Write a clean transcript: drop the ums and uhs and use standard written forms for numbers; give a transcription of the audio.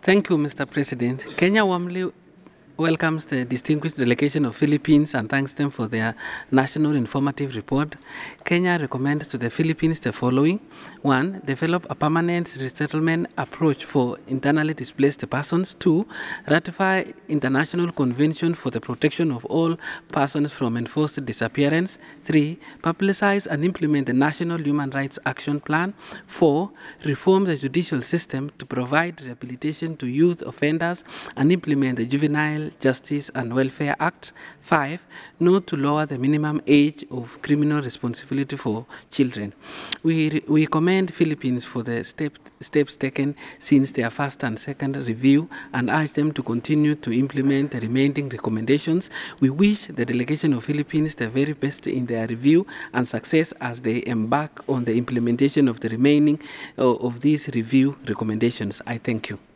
Thank you, Mr. President. Kenya warmly welcomes the distinguished delegation of Philippines and thanks them for their national informative report. Kenya recommends to the Philippines the following. One, develop a permanent resettlement approach for internally displaced persons. Two, ratify international convention for the protection of all persons from enforced disappearance. Three, publicize and implement the National Human Rights Action Plan. Four, reform the judicial system to provide rehabilitation to youth offenders and implement the Juvenile Justice and Welfare Act. 5. Note to lower the minimum age of criminal responsibility for children. We commend Philippines for the steps taken since their first and second review and urge them to continue to implement the remaining recommendations. We wish the delegation of Philippines the very best in their review and success as they embark on the implementation of the remaining of these review recommendations. I thank you.